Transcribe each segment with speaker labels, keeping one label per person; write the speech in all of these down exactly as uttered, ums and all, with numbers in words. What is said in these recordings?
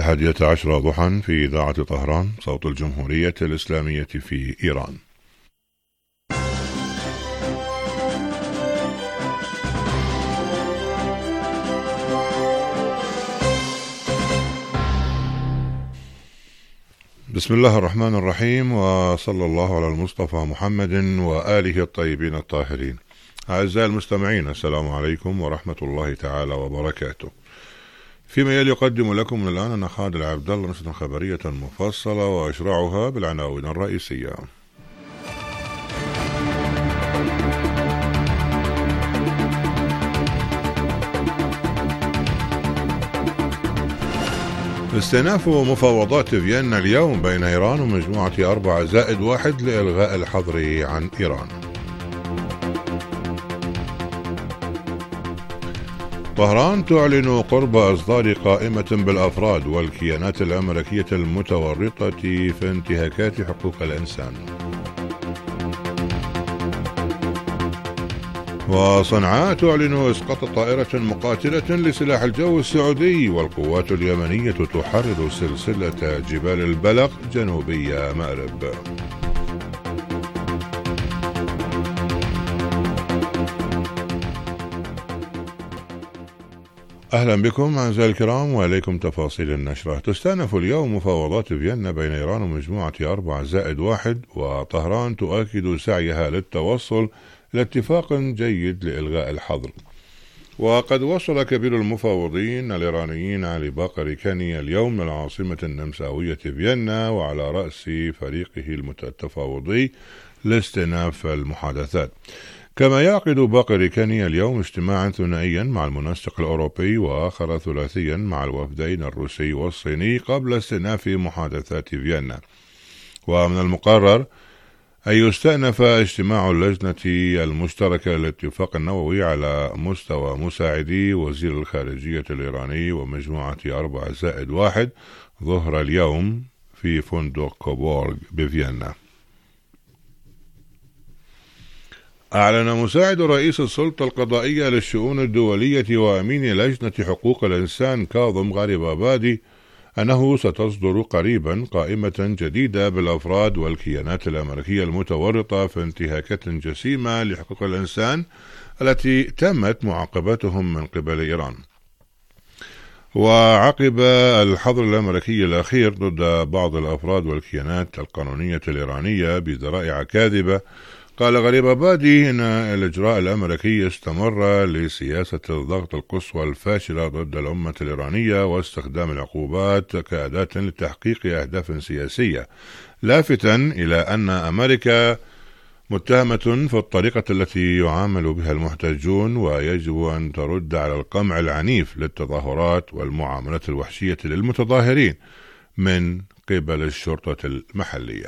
Speaker 1: الحادية عشرة ضحى في إذاعة طهران صوت الجمهورية الإسلامية في إيران. بسم الله الرحمن الرحيم، وصلى الله على المصطفى محمد وآله الطيبين الطاهرين. أعزائي المستمعين، السلام عليكم ورحمة الله تعالى وبركاته. فيما يلي يقدم لكم من الآن أنا خالد العبد الله نشرة خبرية مفصلة وأشرعها بالعناوين الرئيسية. استئناف مفاوضات فيينا اليوم بين إيران ومجموعة أربعة زائد واحد لإلغاء الحظر عن إيران. طهران تعلن قرب إصدار قائمة بالأفراد والكيانات الأمريكية المتورطة في انتهاكات حقوق الإنسان. وصنعاء تعلن إسقاط طائرة مقاتلة لسلاح الجو السعودي، والقوات اليمنية تحرر سلسلة جبال البلق جنوبي مأرب. أهلا بكم أعزائي الكرام وإليكم تفاصيل النشرة. تستأنف اليوم مفاوضات فيينا بين إيران ومجموعة أربعة زائد واحد، وطهران تؤكد سعيها للتوصل لاتفاق جيد لإلغاء الحظر. وقد وصل كبير المفاوضين الإيرانيين علي باقر كاني اليوم من العاصمة النمساوية فيينا، وعلى رأس فريقه التفاوضي لاستئناف المحادثات. كما يعقد باقر كاني اليوم اجتماعا ثنائيا مع المنسق الأوروبي وآخر ثلاثيا مع الوفدين الروسي والصيني قبل استئناف محادثات فيينا. ومن المقرر أن يستأنف اجتماع اللجنة المشتركة للاتفاق النووي على مستوى مساعدي وزير الخارجية الإيراني ومجموعة أربعة زائد واحد ظهر اليوم في فندق كوبورغ بفيينا. أعلن مساعد رئيس السلطة القضائية للشؤون الدولية وأمين لجنة حقوق الإنسان كاظم غريبابادي أنه ستصدر قريبا قائمة جديدة بالأفراد والكيانات الأمريكية المتورطة في انتهاكات جسيمة لحقوق الإنسان التي تمت معاقبتهم من قبل إيران. وعقب الحظر الأمريكي الأخير ضد بعض الأفراد والكيانات القانونية الإيرانية بذرائع كاذبة، قال غريبابادي إن الإجراء الأمريكي استمر لسياسة الضغط القصوى الفاشلة ضد الأمة الإيرانية واستخدام العقوبات كأداة لتحقيق أهداف سياسية، لافتا إلى أن أمريكا متهمة في الطريقة التي يعامل بها المحتجون، ويجب أن ترد على القمع العنيف للتظاهرات والمعاملات الوحشية للمتظاهرين من قبل الشرطة المحلية.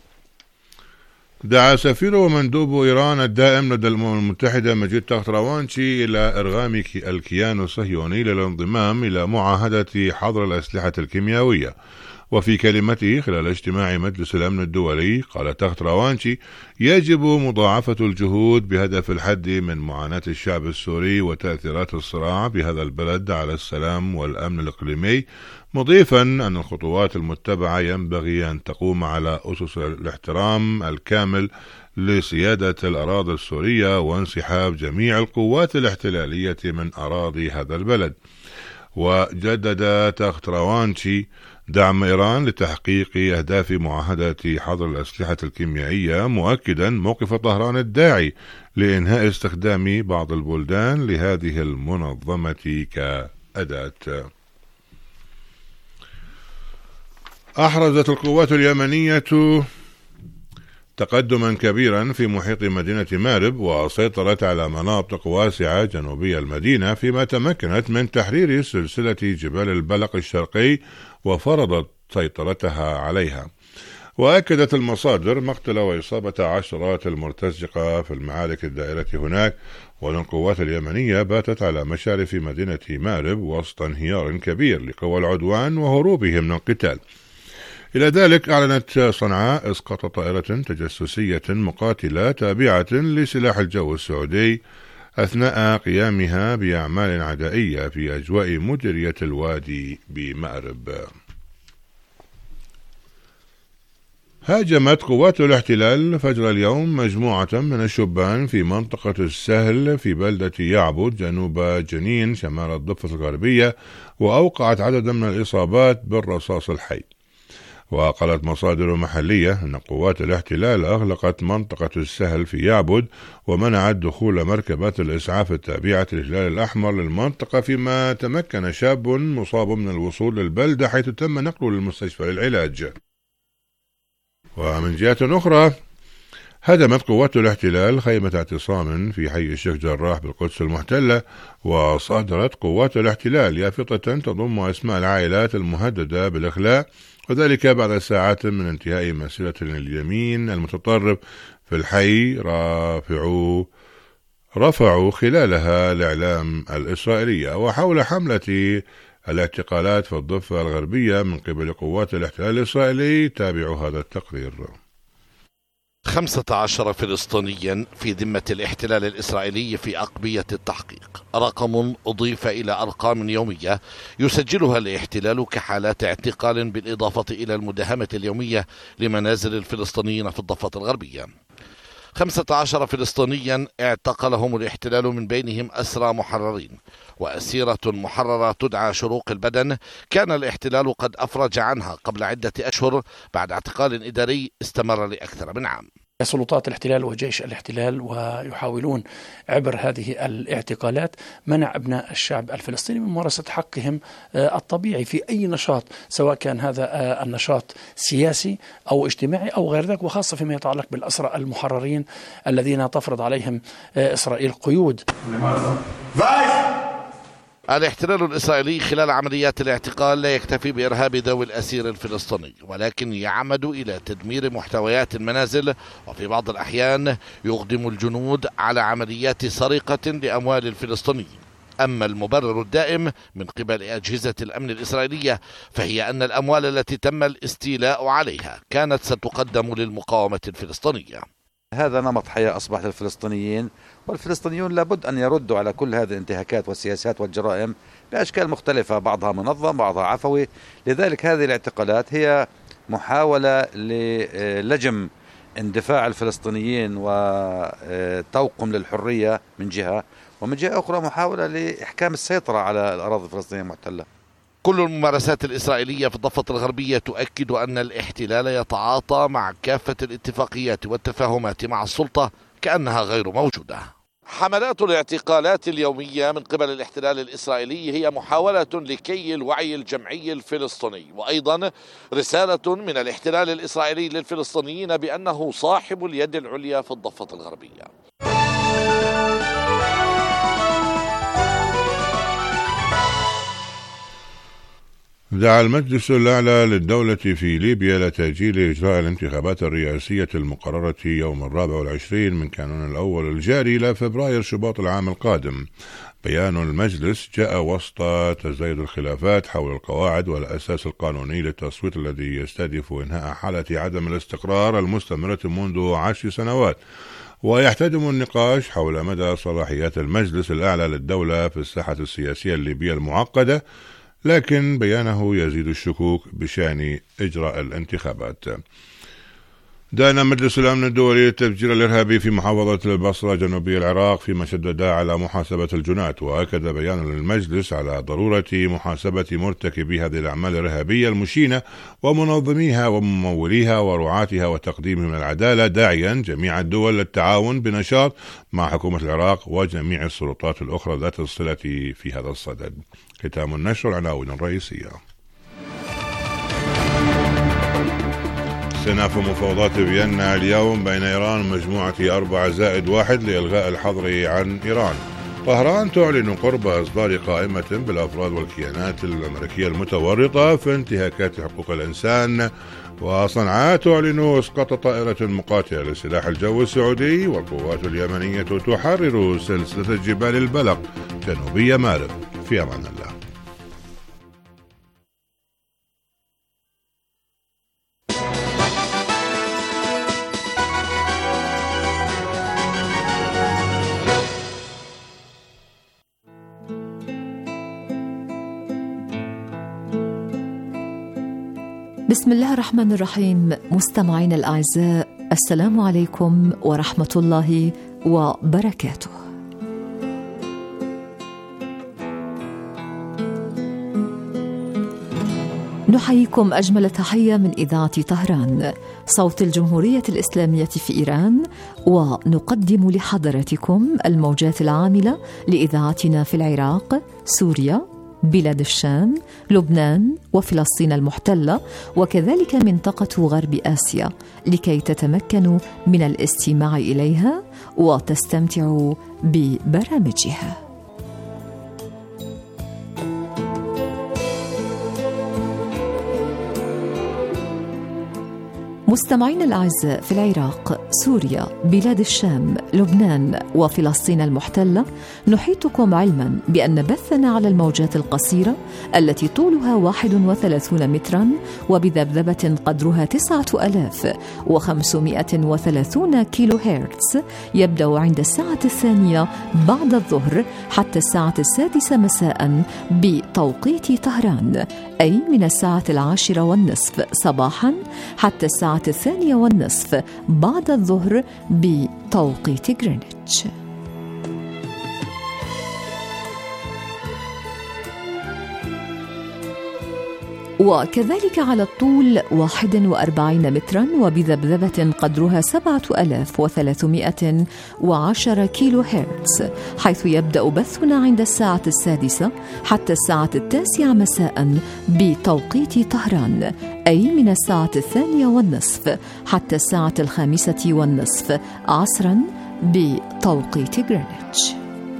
Speaker 1: دعا سفير ومندوب إيران الدائم لدى الأمم المتحدة مجيد تخت-راوانشي إلى إرغام الكيان الصهيوني للانضمام إلى معاهدة حظر الأسلحة الكيميائية. وفي كلمته خلال اجتماع مجلس الأمن الدولي قال تخت-راوانشي: يجب مضاعفة الجهود بهدف الحد من معاناة الشعب السوري وتأثيرات الصراع بهذا البلد على السلام والأمن الإقليمي، مضيفا أن الخطوات المتبعة ينبغي أن تقوم على أسس الاحترام الكامل لسيادة الأراضي السورية وانسحاب جميع القوات الاحتلالية من أراضي هذا البلد. وجدد تخت-راوانشي دعم إيران لتحقيق أهداف معاهدة حظر الأسلحة الكيميائية، مؤكدا موقف طهران الداعي لإنهاء استخدام بعض البلدان لهذه المنظمة كأداة. أحرزت القوات اليمنية تقدما كبيرا في محيط مدينة مأرب، وسيطرت على مناطق واسعة جنوبي المدينة، فيما تمكنت من تحرير سلسلة جبال البلق الشرقي وفرضت سيطرتها عليها. وأكدت المصادر مقتل وإصابة عشرات المرتزقة في المعارك الدائرة هناك، وأن القوات اليمنية باتت على مشارف مدينة مأرب وسط انهيار كبير لقوى العدوان وهروبهم من القتال. إلى ذلك أعلنت صنعاء إسقاط طائرة تجسسية مقاتلة تابعة لسلاح الجو السعودي أثناء قيامها بأعمال عدائية في أجواء مديرية الوادي بمأرب. هاجمت قوات الاحتلال فجر اليوم مجموعة من الشبان في منطقة السهل في بلدة يعبد جنوب جنين شمال الضفة الغربية، وأوقعت عددا من الإصابات بالرصاص الحي. وقالت مصادر محلية أن قوات الاحتلال أغلقت منطقة السهل في يعبد ومنعت دخول مركبات الإسعاف التابعة للهلال الأحمر للمنطقة، فيما تمكن شاب مصاب من الوصول للبلدة حيث تم نقله للمستشفى للعلاج. ومن جهة أخرى، هدمت قوات الاحتلال خيمة اعتصام في حي الشيخ جراح بالقدس المحتلة، وصادرت قوات الاحتلال يافطة تضم أسماء العائلات المهددة بالإخلاء، وذلك بعد ساعات من انتهاء مسيرة اليمين المتطرف في الحي رافعوا رفعوا خلالها الإعلام الإسرائيلية. وحول حملة الاعتقالات في الضفة الغربية من قبل قوات الاحتلال الإسرائيلي، تابعوا هذا التقرير.
Speaker 2: خمسة عشر فلسطينيا في ذمة الاحتلال الإسرائيلي في أقبية التحقيق، رقم أضيف إلى أرقام يومية يسجلها الاحتلال كحالات اعتقال، بالإضافة إلى المداهمة اليومية لمنازل الفلسطينيين في الضفة الغربية. خمسة عشر فلسطينيا اعتقلهم الاحتلال، من بينهم أسرى محررين وأسيرة محررة تدعى شروق البدن، كان الاحتلال قد أفرج عنها قبل عدة أشهر بعد اعتقال إداري استمر لأكثر من عام.
Speaker 3: سلطات الاحتلال وجيش الاحتلال ويحاولون عبر هذه الاعتقالات منع أبناء الشعب الفلسطيني من ممارسة حقهم الطبيعي في أي نشاط، سواء كان هذا النشاط سياسي أو اجتماعي أو غير ذلك، وخاصة فيما يتعلق بالأسرى المحررين الذين تفرض عليهم إسرائيل قيود.
Speaker 2: الاحتلال الإسرائيلي خلال عمليات الاعتقال لا يكتفي بإرهاب ذوي الأسير الفلسطيني، ولكن يعمد إلى تدمير محتويات المنازل، وفي بعض الأحيان يقدم الجنود على عمليات سرقة لأموال الفلسطينيين. أما المبرر الدائم من قبل أجهزة الأمن الإسرائيلية فهي أن الأموال التي تم الاستيلاء عليها كانت ستقدم للمقاومة الفلسطينية.
Speaker 4: هذا نمط حياة أصبح للفلسطينيين، والفلسطينيون لابد أن يردوا على كل هذه الانتهاكات والسياسات والجرائم بأشكال مختلفة، بعضها منظم بعضها عفوي. لذلك هذه الاعتقالات هي محاولة للجم اندفاع الفلسطينيين وتوقم للحرية من جهة، ومن جهة أخرى محاولة لإحكام السيطرة على الأراضي الفلسطينية المحتلة.
Speaker 2: كل الممارسات الإسرائيلية في الضفة الغربية تؤكد أن الاحتلال يتعاطى مع كافة الاتفاقيات والتفاهمات مع السلطة كأنها غير موجودة. حملات الاعتقالات اليومية من قبل الاحتلال الإسرائيلي هي محاولة لكي الوعي الجمعي الفلسطيني، وأيضا رسالة من الاحتلال الإسرائيلي للفلسطينيين بأنه صاحب اليد العليا في الضفة الغربية.
Speaker 1: دعا المجلس الأعلى للدولة في ليبيا لتأجيل إجراء الانتخابات الرئاسية المقررة يوم الرابع والعشرين من كانون الأول الجاري إلى فبراير شباط العام القادم. بيان المجلس جاء وسط تزايد الخلافات حول القواعد والأساس القانوني للتصويت الذي يستهدف إنهاء حالة عدم الاستقرار المستمرة منذ عشر سنوات، ويحتدم النقاش حول مدى صلاحيات المجلس الأعلى للدولة في الساحة السياسية الليبية المعقدة، لكن بيانه يزيد الشكوك بشأن إجراء الانتخابات. دان مجلس الأمن الدولي التفجير الإرهابي في محافظة البصرة جنوبي العراق، فيما شدد على محاسبة الجنات، وأكد بيان للمجلس على ضرورة محاسبة مرتكبي هذه الأعمال الإرهابية المشينة ومنظميها ومموليها ورعاتها وتقديمهم العدالة، داعيا جميع الدول للتعاون بنشاط مع حكومة العراق وجميع السلطات الأخرى ذات الصلة في هذا الصدد. ختام النشر، العناوين الرئيسية. استئناف مفاوضات فيينا اليوم بين إيران ومجموعة أربعة زائد واحد لإلغاء الحظر عن إيران. طهران تعلن قرب إصدار قائمة بالأفراد والكيانات الأمريكية المتورطة في انتهاكات حقوق الإنسان. وصنعاء تعلن إسقاط طائرة مقاتلة لسلاح الجو السعودي. والقوات اليمنية تحرر سلسلة جبال البلق جنوبي مارب. في أمان الله.
Speaker 5: بسم الله الرحمن الرحيم. مستمعين الأعزاء، السلام عليكم ورحمة الله وبركاته. نحييكم أجمل تحية من إذاعة طهران صوت الجمهورية الإسلامية في إيران، ونقدم لحضراتكم الموجات العاملة لإذاعتنا في العراق، سوريا، بلاد الشام، لبنان وفلسطين المحتلة، وكذلك منطقة غرب آسيا، لكي تتمكنوا من الاستماع إليها وتستمتعوا ببرامجها. مستمعين الأعزاء، في العراق، سوريا، بلاد الشام، لبنان وفلسطين المحتلة، نحيطكم علما بأن بثنا على الموجات القصيرة التي طولها واحد وثلاثون مترا وبذبذبة قدرها تسعة آلاف وخمسمائة وثلاثون كيلو هرتز يبدأ عند الساعة الثانية بعد الظهر حتى الساعة السادسة مساء بتوقيت طهران، أي من الساعة العاشرة والنصف صباحا حتى الساعة الثانية والنصف بعد الظهر بتوقيت غرينتش. وكذلك على الطول واحد وأربعين مترا وبذبذبة قدرها سبعة آلاف وثلاثمائة وعشرة كيلو هرتز، حيث يبدأ بثنا عند الساعة السادسة حتى الساعة التاسعة مساء بتوقيت طهران، أي من الساعة الثانية والنصف حتى الساعة الخامسة والنصف عصرا بتوقيت غرينتش.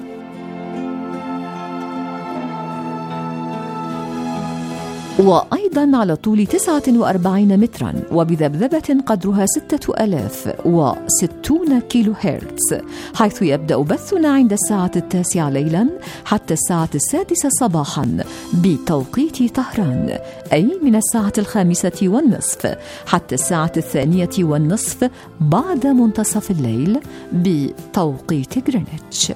Speaker 5: وأيضا على طول تسعة وأربعين مترا وبذبذبة قدرها ستة آلاف وستون كيلو هرتز، حيث يبدأ بثنا عند الساعة التاسعة ليلا حتى الساعة السادسة صباحا بتوقيت طهران، أي من الساعة الخامسة والنصف حتى الساعة الثانية والنصف بعد منتصف الليل بتوقيت غرينتش.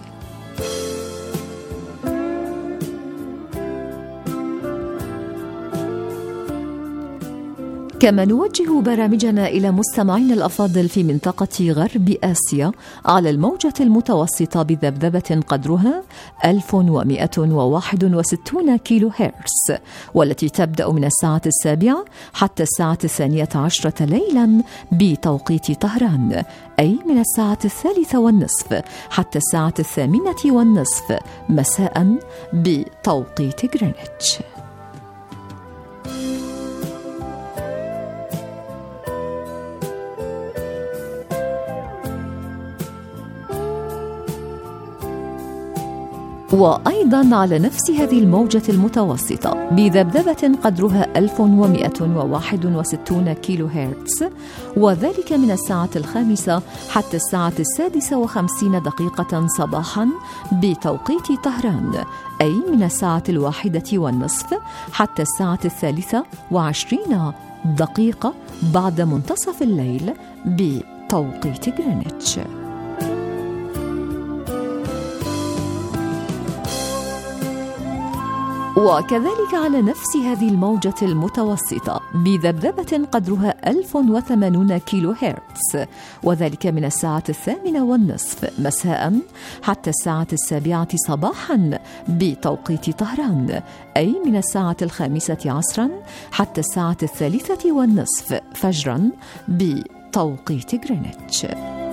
Speaker 5: كما نوجه برامجنا إلى مستمعين الأفاضل في منطقة غرب آسيا على الموجة المتوسطة بذبذبة قدرها ألف ومائة وواحد وستون كيلو هرتز، والتي تبدأ من الساعة السابعة حتى الساعة الثانية عشرة ليلا بتوقيت طهران، أي من الساعة الثالثة والنصف حتى الساعة الثامنة والنصف مساء بتوقيت غرينتش. وأيضا على نفس هذه الموجة المتوسطة بذبذبة قدرها ألف ومائة وواحد وستون كيلو هرتز، وذلك من الساعة الخامسة حتى الساعة السادسة وخمسين دقيقة صباحا بتوقيت طهران، أي من الساعة الواحدة والنصف حتى الساعة الثالثة وعشرين دقيقة بعد منتصف الليل بتوقيت غرينتش. وكذلك على نفس هذه الموجة المتوسطة بذبذبة قدرها ألف وثمانون كيلو هرتز، وذلك من الساعة الثامنة والنصف مساء حتى الساعة السابعة صباحا بتوقيت طهران، أي من الساعة الخامسة عصرا حتى الساعة الثالثة والنصف فجرا بتوقيت غرينتش.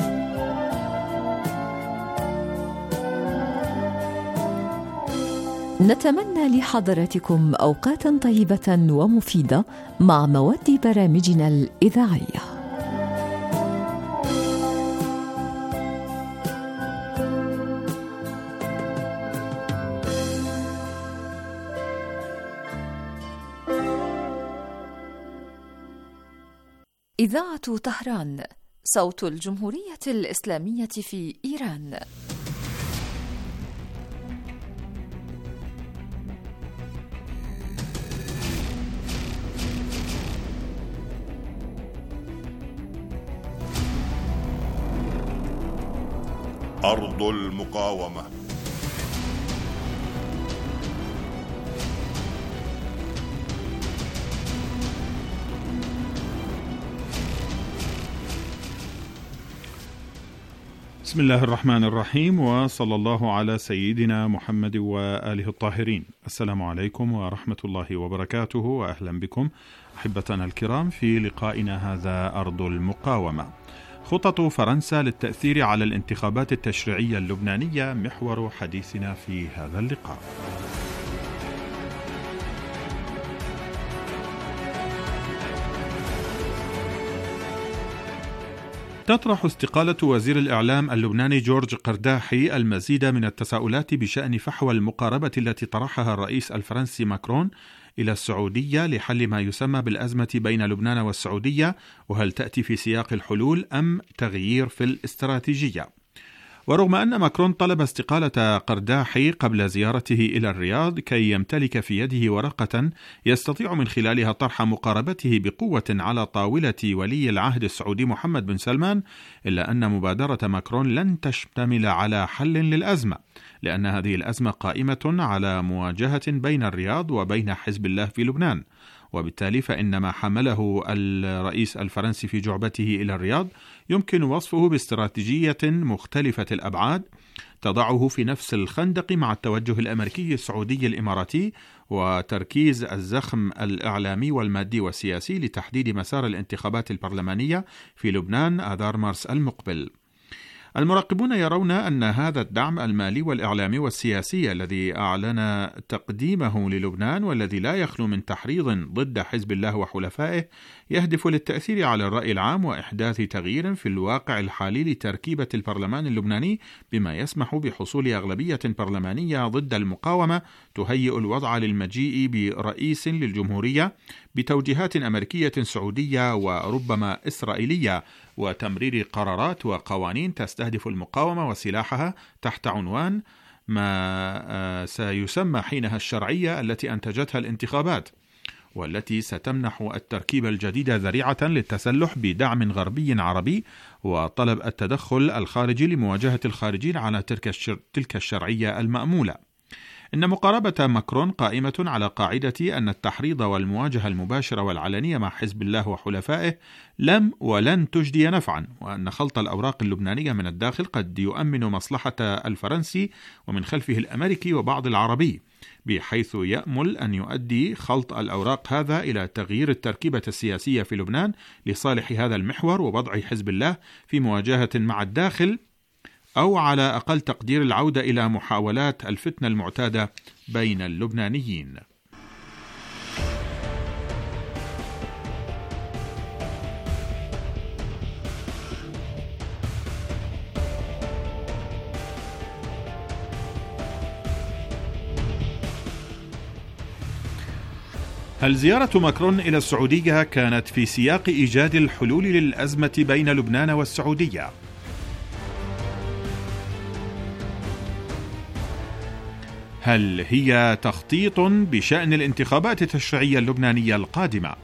Speaker 5: نتمنى لحضراتكم أوقاتا طيبة ومفيدة مع مواد برامجنا الإذاعية. إذاعة طهران صوت الجمهورية الإسلامية في إيران.
Speaker 1: أرض المقاومة.
Speaker 6: بسم الله الرحمن الرحيم، وصلى الله على سيدنا محمد وآله الطاهرين. السلام عليكم ورحمة الله وبركاته، وأهلا بكم أحبتنا الكرام في لقائنا هذا أرض المقاومة. خطط فرنسا للتأثير على الانتخابات التشريعية اللبنانية محور حديثنا في هذا اللقاء. تطرح استقالة وزير الإعلام اللبناني جورج قرداحي المزيد من التساؤلات بشأن فحوى المقاربة التي طرحها الرئيس الفرنسي ماكرون إلى السعودية لحل ما يسمى بالأزمة بين لبنان والسعودية، وهل تأتي في سياق الحلول أم تغيير في الاستراتيجية. ورغم أن ماكرون طلب استقالة قرداحي قبل زيارته إلى الرياض كي يمتلك في يده ورقة يستطيع من خلالها طرح مقاربته بقوة على طاولة ولي العهد السعودي محمد بن سلمان، إلا أن مبادرة ماكرون لن تشتمل على حل للأزمة، لأن هذه الأزمة قائمة على مواجهة بين الرياض وبين حزب الله في لبنان، وبالتالي فإن ما حمله الرئيس الفرنسي في جعبته إلى الرياض يمكن وصفه باستراتيجية مختلفة الأبعاد تضعه في نفس الخندق مع التوجه الأمريكي السعودي الإماراتي وتركيز الزخم الإعلامي والمادي والسياسي لتحديد مسار الانتخابات البرلمانية في لبنان آذار مارس المقبل. المراقبون يرون أن هذا الدعم المالي والإعلامي والسياسي الذي أعلن تقديمه للبنان والذي لا يخلو من تحريض ضد حزب الله وحلفائه يهدف للتأثير على الرأي العام وإحداث تغيير في الواقع الحالي لتركيبة البرلمان اللبناني، بما يسمح بحصول أغلبية برلمانية ضد المقاومة تهيئ الوضع للمجيء برئيس للجمهورية بتوجيهات أمريكية سعودية وربما إسرائيلية، وتمرير قرارات وقوانين تستهدف المقاومة وسلاحها تحت عنوان ما سيسمى حينها الشرعية التي أنتجتها الانتخابات، والتي ستمنح التركيبة الجديدة ذريعة للتسلح بدعم غربي عربي وطلب التدخل الخارجي لمواجهة الخارجين على تلك الشرعية المأمولة. إن مقاربة ماكرون قائمة على قاعدة أن التحريض والمواجهة المباشرة والعلنية مع حزب الله وحلفائه لم ولن تجدي نفعا، وأن خلط الأوراق اللبنانية من الداخل قد يؤمن مصلحة الفرنسي ومن خلفه الأمريكي وبعض العربي، بحيث يأمل أن يؤدي خلط الأوراق هذا إلى تغيير التركيبة السياسية في لبنان لصالح هذا المحور ووضع حزب الله في مواجهة مع الداخل، أو على أقل تقدير العودة إلى محاولات الفتنة المعتادة بين اللبنانيين. هل زيارة ماكرون إلى السعودية كانت في سياق إيجاد الحلول للأزمة بين لبنان والسعودية؟ هل هي تخطيط بشأن الانتخابات التشريعية اللبنانية القادمة؟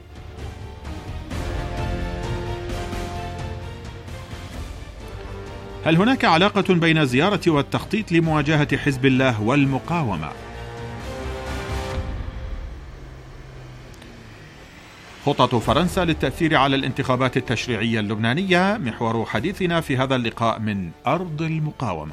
Speaker 6: هل هناك علاقة بين الزيارة والتخطيط لمواجهة حزب الله والمقاومة؟ خطط فرنسا للتأثير على الانتخابات التشريعية اللبنانية محور حديثنا في هذا اللقاء من أرض المقاومة.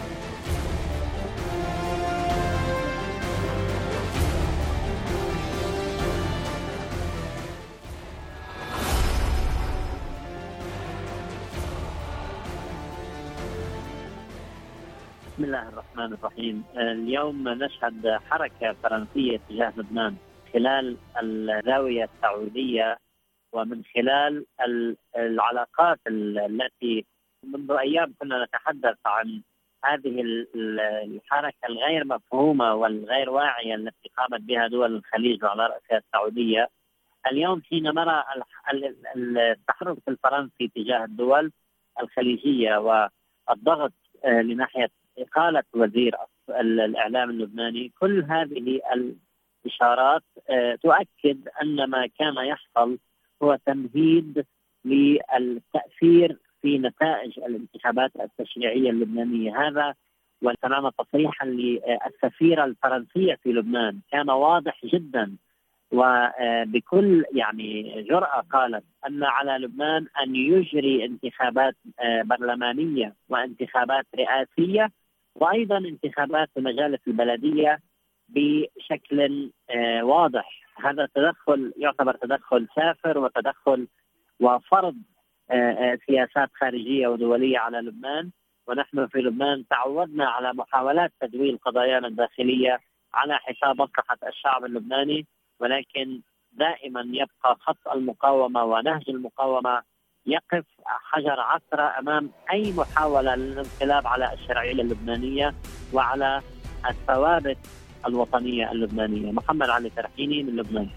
Speaker 7: بسم الله الرحمن الرحيم. اليوم نشهد حركة فرنسية تجاه لبنان خلال الزاوية السعودية ومن خلال العلاقات التي منذ أيام كنا نتحدث عن هذه الحركة الغير مفهومة والغير واعية التي قامت بها دول الخليج وعلى رأسها السعودية. اليوم حين نرى التحرك الفرنسي تجاه الدول الخليجية والضغط لناحية إقالة وزير الإعلام اللبناني، كل هذه الإشارات تؤكد أن ما كان يحصل هو تمهيد للتأثير في نتائج الانتخابات التشريعية اللبنانية. هذا وتمام تصريحا للسفيرة الفرنسية في لبنان كان واضح جدا وبكل يعني جرأة قالت أن على لبنان أن يجري انتخابات برلمانية وانتخابات رئاسية وأيضا انتخابات المجالس البلدية بشكل واضح. هذا تدخل يعتبر تدخل سافر وتدخل وفرض سياسات خارجية ودولية على لبنان، ونحن في لبنان تعودنا على محاولات تدويل قضايانا الداخلية على حساب مصلحة الشعب اللبناني، ولكن دائما يبقى خط المقاومة ونهج المقاومة يقف حجر عثرة أمام أي محاولة للانقلاب على الشرعية اللبنانية وعلى الثوابت الوطنية اللبنانية. محمد علي ترحيني من لبنان.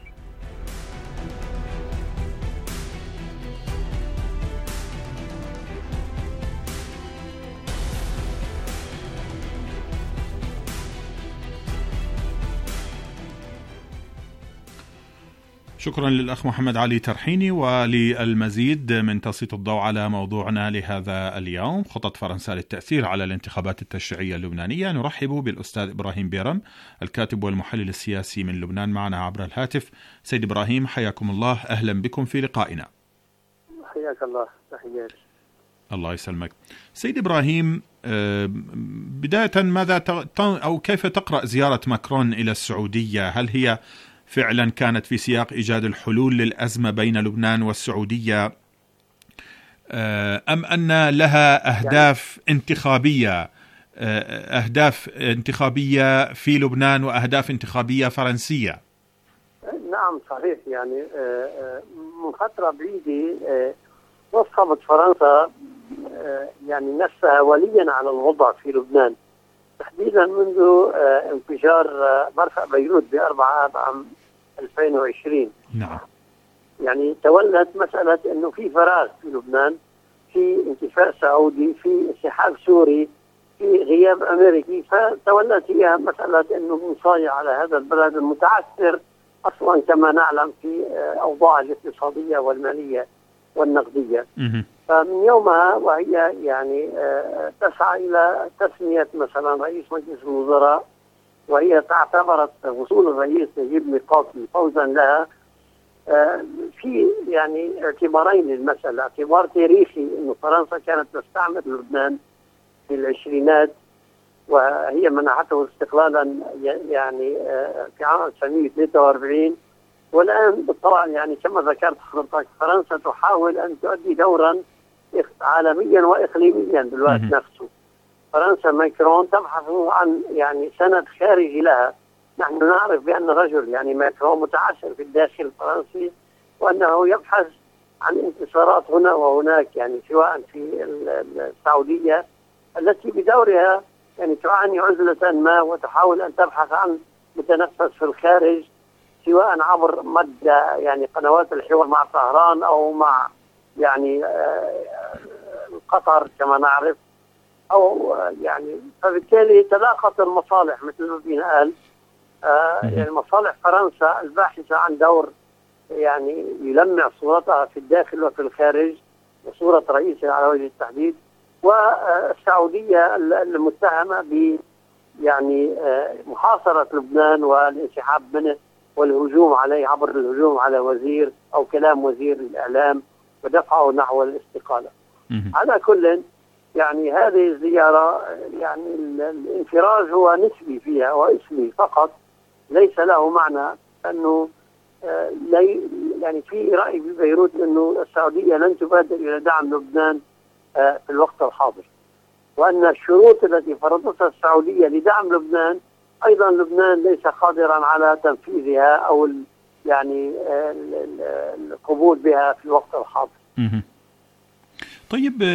Speaker 6: شكرا للأخ محمد علي ترحيني. وللمزيد من تسليط الضوء على موضوعنا لهذا اليوم، خطط فرنسا للتأثير على الانتخابات التشريعية اللبنانية، نرحب بالأستاذ إبراهيم بيرم الكاتب والمحلل السياسي من لبنان معنا عبر الهاتف. سيد إبراهيم حياكم الله، أهلا بكم في لقائنا.
Speaker 8: حياك الله. تحياتي.
Speaker 6: الله يسلمك. سيد إبراهيم، بداية ماذا أو كيف تقرأ زيارة ماكرون إلى السعودية؟ هل هي فعلا كانت في سياق إيجاد الحلول للأزمة بين لبنان والسعودية، أم أن لها أهداف انتخابية أهداف انتخابية في لبنان وأهداف انتخابية فرنسية؟
Speaker 8: نعم صحيح. يعني من فترة بعيدة وصفت فرنسا يعني نفسها وليا على الوضع في لبنان، تحديدا منذ انفجار مرفأ بيروت بأربعة آب عام ألفين وعشرين.
Speaker 6: نعم.
Speaker 8: يعني تولت مسألة أنه في فراغ في لبنان، في انكفاء سعودي، في انسحاب سوري، في غياب أمريكي، فتولت هي مسألة أنه مصايع على هذا البلد المتعثر أصلا كما نعلم في أوضاع الاقتصادية والمالية والنقدية.
Speaker 6: م-
Speaker 8: فمن يومها وهي يعني تسعى إلى تسمية مثلا رئيس مجلس الوزراء، وهي تعتبرت وصول الرئيس نجيب ميقاتي فوزا لها. في يعني اعتبارين للمسألة، اعتبار تاريخي أنه فرنسا كانت تستعمر لبنان في العشرينات وهي منحته استقلالا يعني في عام ألف وتسعمائة وثلاثة وأربعين، والآن بالطبع يعني كما ذكرت حضرتك فرنسا تحاول أن تؤدي دورا عالميا وإقليميا بالوقت نفسه. فرنسا ماكرون تبحث عن يعني سند خارجي لها. نحن نعرف بأن رجل يعني ماكرون متعثر في الداخل الفرنسي، وأنه يبحث عن انتصارات هنا وهناك، يعني سواء في السعودية التي بدورها يعني تعاني عزلة ما وتحاول أن تبحث عن متنفس في الخارج، سواء عبر مد يعني قنوات الحوار مع طهران أو مع يعني قطر كما نعرف، أو يعني فبالتالي تلاقت المصالح مثل ما فينا قال. يعني مصالح فرنسا الباحثة عن دور يعني يلمع صورتها في الداخل وفي الخارج وصورة رئيسها على وجه التحديد، والسعودية المتهمة ب يعني محاصرة لبنان والانسحاب منه والهجوم عليه عبر الهجوم على وزير أو كلام وزير الإعلام ودفعه نحو الاستقالة. على كل يعني هذه الزيارة يعني الانفراج هو نسبي فيها واسمي فقط، ليس له معنى أنه يعني في رأي في بيروت أنه السعودية لن تبادر إلى دعم لبنان في الوقت الحاضر، وأن الشروط التي فرضتها السعودية لدعم لبنان أيضا لبنان ليس قادرا على تنفيذها أو يعني القبول بها في الوقت الحاضر.
Speaker 6: طيب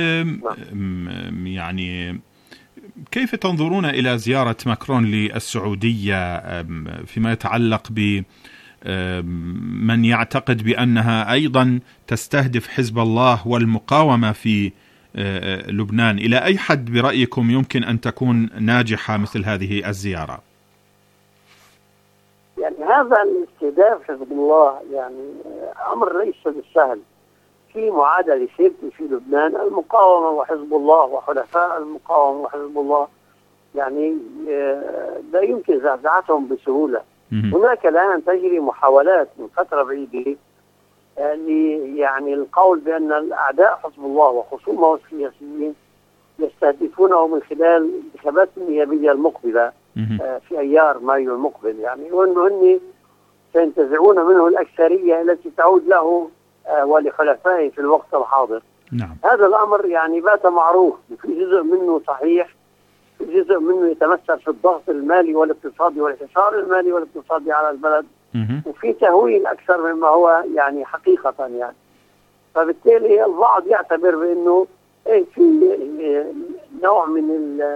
Speaker 6: يعني كيف تنظرون إلى زيارة ماكرون للسعودية فيما يتعلق ب من يعتقد بأنها أيضا تستهدف حزب الله والمقاومة في لبنان؟ إلى أي حد برأيكم يمكن أن تكون ناجحة مثل هذه الزيارة؟
Speaker 8: يعني هذا الاستهداف حزب الله يعني أمر ليس بالسهل. في معادلة سيرتي في لبنان، المقاومة وحزب الله وحلفاء المقاومة وحزب الله يعني لا يمكن زعزعتهم بسهولة. هناك الآن تجري محاولات من فترة بعيدة يعني يعني القول بأن الأعداء حزب الله وخصومه السياسيين يستهدفونه من خلال الانتخابات النيابية المقبلة في أيار مايو المقبل، يعني وأنه هن سينتزعون منه الأكثرية التي تعود له ولحلفائه في الوقت الحاضر.
Speaker 6: نعم.
Speaker 8: هذا الأمر يعني بات معروف، في جزء منه صحيح، في جزء منه يتمثل في الضغط المالي والاقتصادي والحصار المالي والاقتصادي على البلد، وفي تهويل أكثر مما هو يعني حقيقة يعني. فبالتالي البعض يعتبر بأنه إيه في نوع من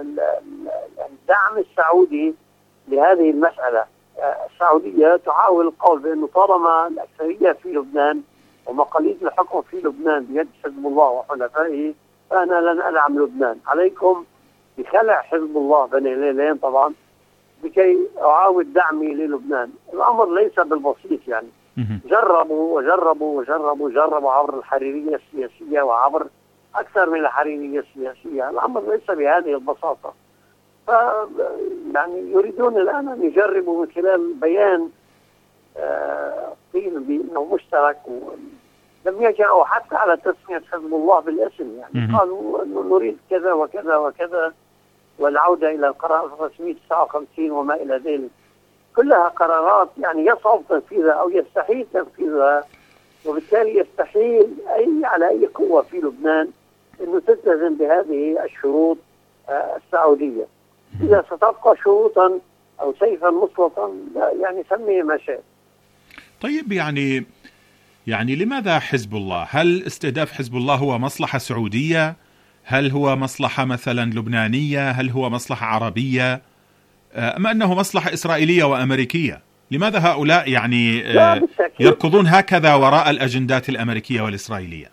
Speaker 8: الدعم السعودي لهذه المسألة. السعودية تحاول القول بأنه طالما الأكثرية في لبنان ومقاليد الحكم في لبنان بيد حزب الله وحلفائه فأنا لن أدعم لبنان، عليكم بخلع حزب الله بين الليلين طبعا لكي أعاود دعمي للبنان. الأمر ليس بالبسيط يعني. جربوا وجربوا وجربوا جربوا عبر الحريرية السياسية وعبر أكثر من الحريرية السياسية، الأمر ليس بهذه البساطة. ف يعني يريدون الآن أن يجربوا من خلال بيان قيل آه بأنه مشترك، لم يجرؤوا حتى على تسمية حزب الله بالاسم، يعني قالوا أنه نريد كذا وكذا وكذا والعودة إلى القرار ألف وتسعمائة وتسعة وخمسين وما إلى ذلك. كلها قرارات يعني يصعب تنفيذها أو يستحيل تنفيذها، وبالتالي يستحيل أي على أي قوة في لبنان أنه تلتزم بهذه الشروط آه السعودية. إذا ستبقى شروطا أو سيفا مسلطا يعني سميه ما شاء.
Speaker 6: طيب يعني يعني لماذا حزب الله؟ هل استهداف حزب الله هو مصلحة سعودية؟ هل هو مصلحة مثلا لبنانية؟ هل هو مصلحة عربية؟ أم أنه مصلحة إسرائيلية وأمريكية؟ لماذا هؤلاء يعني يركضون هكذا وراء الأجندات الأمريكية والإسرائيلية؟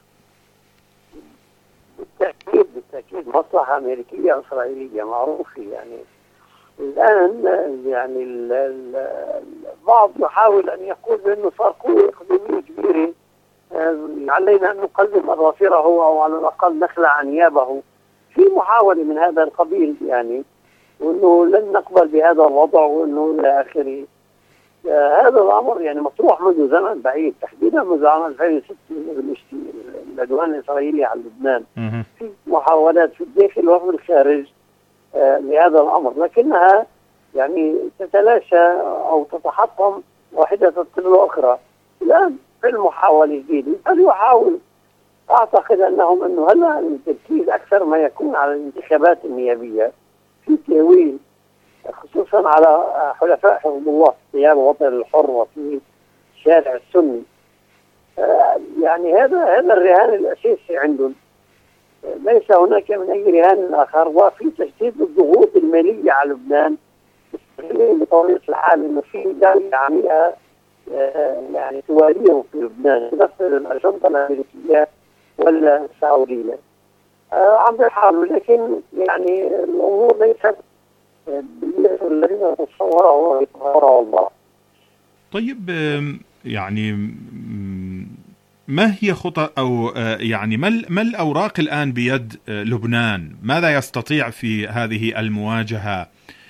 Speaker 8: بالتأكيد بالتأكيد مصلحة أمريكية وإسرائيلية معروفة. يعني الآن يعني البعض يحاول أن يقول بأنه صار قوة إقليمية كبيرة علينا أن نقلب أظافره أو على الأقل نخلع أنيابه، في محاولة من هذا القبيل يعني، وأنه لن نقبل بهذا الوضع وأنه إلى آخره. آه هذا الأمر يعني مطروح منذ زمن بعيد، تحديدا منذ عام ألفين وستة العدوان الإسرائيلي على لبنان. في محاولات في الداخل وفي الخارج آه لهذا الأمر، لكنها يعني تتلاشى أو تتحطم واحدة تتبع الأخرى. الآن في المحاولة الجديدة هل يحاول، أعتقد أنهم أنه هلا التركيز أكثر ما يكون على الانتخابات النيابية، في تهويل خصوصا على حلفاء حزب الله في قيام الوطن الحر وفي الشارع السني. آه يعني هذا هذا الرهان الأساسي عندهم، آه ليس هناك من أي رهان آخر. وفي تشديد الضغوط المالية على لبنان بطبيعة الحال إنه في دولة عميقة آه يعني تواليهم في لبنان تنفذ الأجندة الأمريكية ولا السعودية. آه عم بيحاولوا، لكن يعني الأمور ليست بالنسبة الذين تصوروا ويتصوروا الله.
Speaker 6: طيب يعني ما هي خطة أو يعني ما ما الأوراق الآن بيد لبنان؟ ماذا يستطيع في هذه المواجهة؟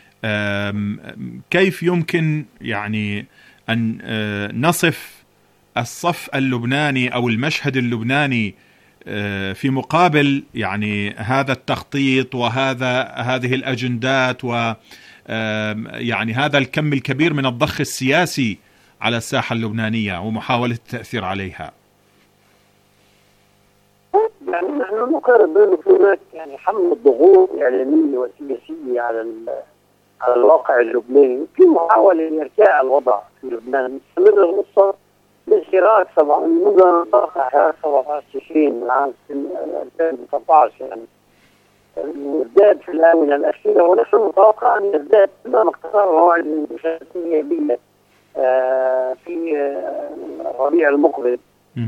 Speaker 6: كيف يمكن يعني أن نصف الصف اللبناني أو المشهد اللبناني في مقابل يعني هذا التخطيط وهذا هذه الأجندات و يعني هذا الكم الكبير من الضخ السياسي على الساحة اللبنانية ومحاولة التأثير عليها؟
Speaker 8: يعني نحن نقرر بأنه هناك يعني حمل الضغوط الإعلامية والسياسية على على الواقع اللبناني، في محاولة لإرجاع الوضع في لبنان. مستمر القصة بالحراك طبعا منذ حراك سبعة عشر تشرين من عام ألفين وتسعة عشر، يعني ازداد في الآونة الأخيرة، ونحن نتوقع أن يزداد كلما اقترب موعد الانتخابات النيابية في الربيع المقبل.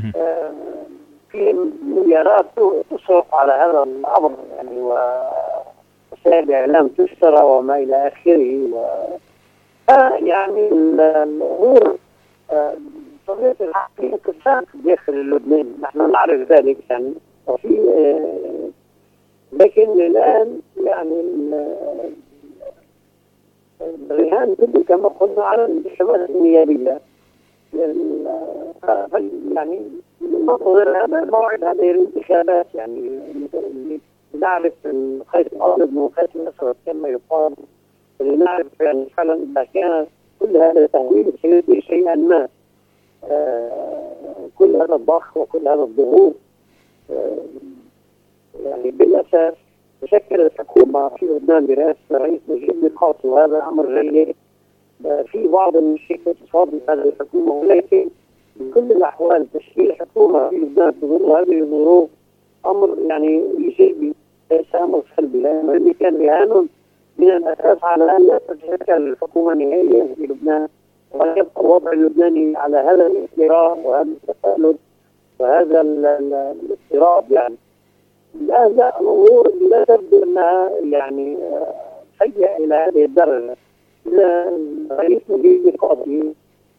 Speaker 8: في مليارات تصرف على هذا الأمر يعني، ووسائل الإعلام تشترى وما إلى آخره. و يعني الأمور طبيعة الحال في انقسام في الداخل اللبناني، نحن نعرف ذلك يعني. وفي لكن الآن يعني الرهان كله كما قلنا على الانتخابات النيابية. يعني ننتظر هذا موعد هذه الانتخابات، يعني نعرف الخيط الأبيض من الخيط الأسود كما يقال، لنعرف يعني فعلا إذا كان كل هذا التهويل سيؤدي شيئا ما. آه كل هذا الضخ وكل هذا الضغوط آه يعني بالأساس تشكلت حكومة في لبنان برئاسة الرئيس نجيب ميقاتي، وهذا أمر جيد. آه في بعض المشاكل تصادم هذه الحكومة، ولكن بكل الأحوال تشكيل حكومة في لبنان في ظل هذه الظروف أمر يعني إيجابي ليس أمر سلبي، لأنه كان رهان من الأساس على أن لا تتشكل الحكومة نهائيا في لبنان، ويبقى الوضع اللبناني على هذا الاضطراب وهذا التفلت وهذا الاضطراب. يعني الآن لا الأمور لا تبدو أنها يعني سيئة إلى هذه الدرجة. الرئيس نجيب ميقاتي.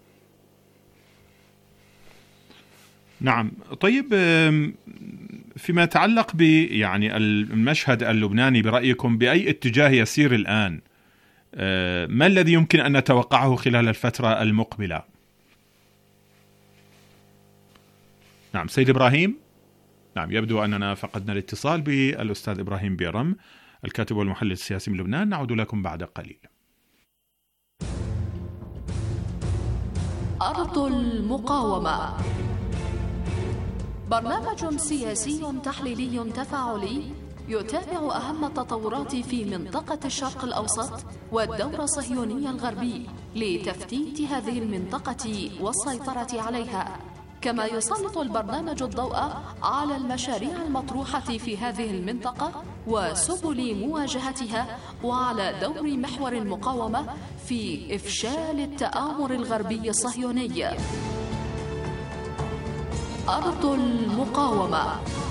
Speaker 6: نعم. طيب فيما يتعلق ب يعني المشهد اللبناني برأيكم بأي اتجاه يسير الآن؟ ما الذي يمكن أن نتوقعه خلال الفترة المقبلة؟ نعم سيد إبراهيم. نعم يبدو أننا فقدنا الاتصال بالأستاذ إبراهيم بيرم الكاتب والمحلل السياسي من لبنان. نعود لكم بعد قليل.
Speaker 5: أرض المقاومة، برنامج سياسي تحليلي تفاعلي يتابع أهم التطورات في منطقة الشرق الأوسط والدور الصهيوني الغربي لتفتيت هذه المنطقة والسيطرة عليها، كما يسلط البرنامج الضوء على المشاريع المطروحة في هذه المنطقة وسبل مواجهتها، وعلى دور محور المقاومة في إفشال التآمر الغربي الصهيوني. أرض المقاومة.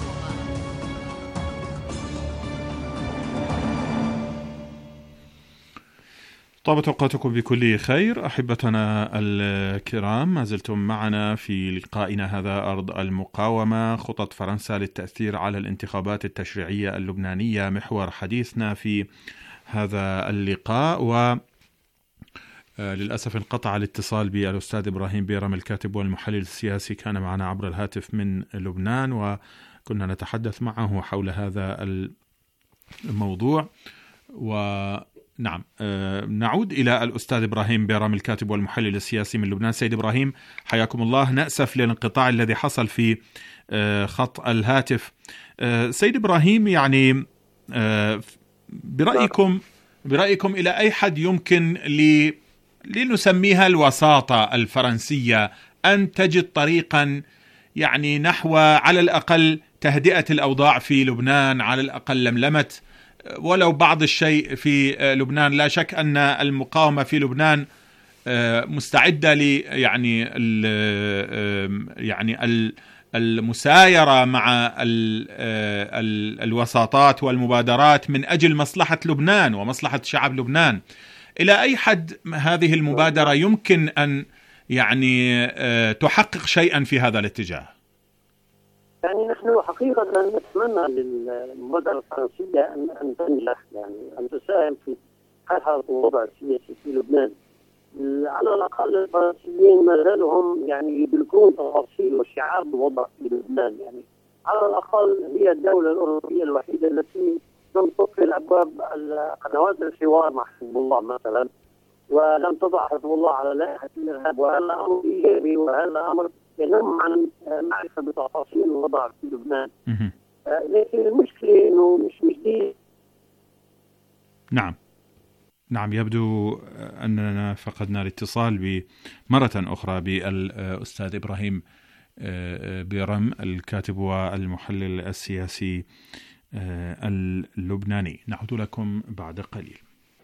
Speaker 6: طابت أوقاتكم بكل خير أحبتنا الكرام، ما زلتم معنا في لقائنا هذا أرض المقاومة، خطط فرنسا للتأثير على الانتخابات التشريعية اللبنانية محور حديثنا في هذا اللقاء. و للأسف انقطع الاتصال بالأستاذ إبراهيم بيرم الكاتب والمحلل السياسي، كان معنا عبر الهاتف من لبنان وكنا نتحدث معه حول هذا الموضوع. ونعم نعود إلى الأستاذ إبراهيم بيرم الكاتب والمحلل السياسي من لبنان. سيد إبراهيم حياكم الله، نأسف للانقطاع الذي حصل في خط الهاتف. سيد إبراهيم، يعني برأيكم برأيكم إلى أي حد يمكن ل لنسميها الوساطة الفرنسية أن تجد طريقا يعني نحو على الأقل تهدئة الأوضاع في لبنان، على الأقل لملمة ولو بعض الشيء في لبنان؟ لا شك أن المقاومة في لبنان مستعدة ل يعني ال يعني ال المسايرة مع ال ال الوساطات والمبادرات من أجل مصلحة لبنان ومصلحة شعب لبنان. إلى أي حد هذه المبادرة يمكن أن يعني تحقق شيئا في هذا الاتجاه؟
Speaker 8: يعني نحن حقيقة نتمنى للمبادرة الفرنسية أن أن تنجح، يعني أن تساهم في حل الوضع السياسي في لبنان. على الأقل الفرنسيين ما زالوا هم يعني يدركون تفاصيل وشعار الوضع في لبنان. يعني على الأقل هي الدولة الأوروبية الوحيدة التي لم تقفل أبواب قنوات الحوار مع حزب الله مثلا، ولم تضع حزب الله على لائحة الإرهاب، وهذا أمر إيجابي، وهذا أمر ينم عن معرفة بتفاصيل الوضع في لبنان. لكن المشكلة إنه مش مش دي.
Speaker 6: نعم نعم يبدو أننا فقدنا الاتصال بمرة أخرى بالأستاذ إبراهيم بيرم الكاتب والمحلل السياسي اللبناني. نعود لكم بعد قليل.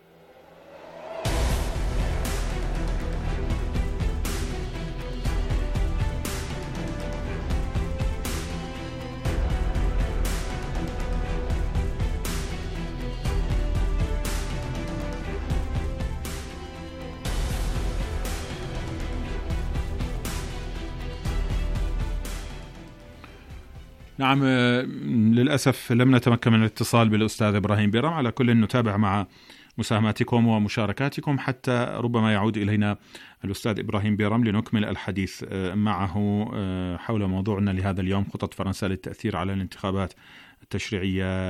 Speaker 6: نعم للأسف لم نتمكن من الاتصال بالأستاذ إبراهيم بيرم، على كل نتابع مع مساهماتكم ومشاركاتكم حتى ربما يعود إلينا الأستاذ إبراهيم بيرم لنكمل الحديث معه حول موضوعنا لهذا اليوم: خطط فرنسا للتأثير على الانتخابات التشريعية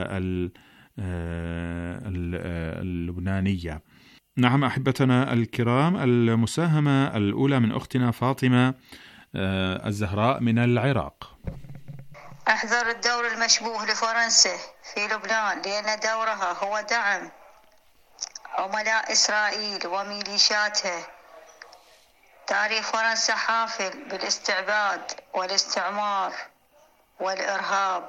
Speaker 6: اللبنانية. نعم أحبتنا الكرام، المساهمة الأولى من أختنا فاطمة الزهراء من العراق.
Speaker 9: أحذر الدور المشبوه لفرنسا في لبنان، لأن دورها هو دعم عملاء إسرائيل وميليشياتها. تاريخ فرنسا حافل بالاستعباد والاستعمار والإرهاب.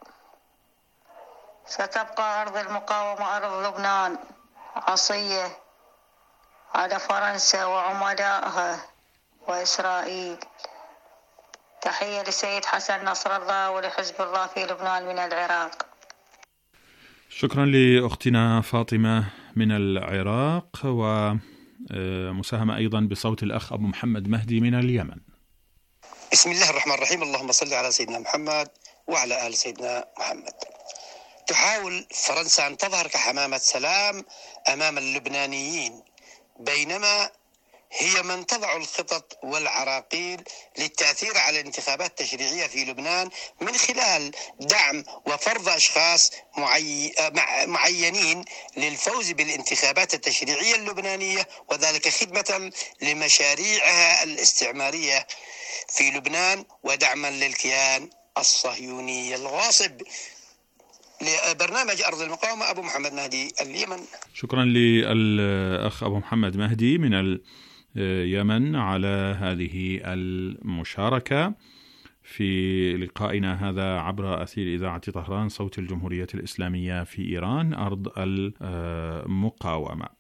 Speaker 9: ستبقى أرض المقاومة أرض لبنان عصية على فرنسا وعملائها وإسرائيل. تحية لسيد حسن نصر الله ولحزب الله في لبنان من العراق.
Speaker 6: شكرا لأختنا فاطمة من العراق. ومساهمة أيضا بصوت الأخ أبو محمد مهدي من اليمن.
Speaker 10: بسم الله الرحمن الرحيم. اللهم صل على سيدنا محمد وعلى آل سيدنا محمد. تحاول فرنسا أن تظهر كحمامة سلام أمام اللبنانيين، بينما هي من تضع الخطط والعراقيل للتأثير على الانتخابات التشريعية في لبنان من خلال دعم وفرض أشخاص معي... معينين للفوز بالانتخابات التشريعية اللبنانية، وذلك خدمة لمشاريعها الاستعمارية في لبنان ودعما للكيان الصهيوني الغاصب. لبرنامج أرض المقاومة، أبو محمد مهدي اليمن.
Speaker 6: شكرا للأخ أبو محمد مهدي من اليمن على هذه المشاركة في لقائنا هذا عبر أثير إذاعة طهران صوت الجمهورية الإسلامية في إيران، أرض المقاومة.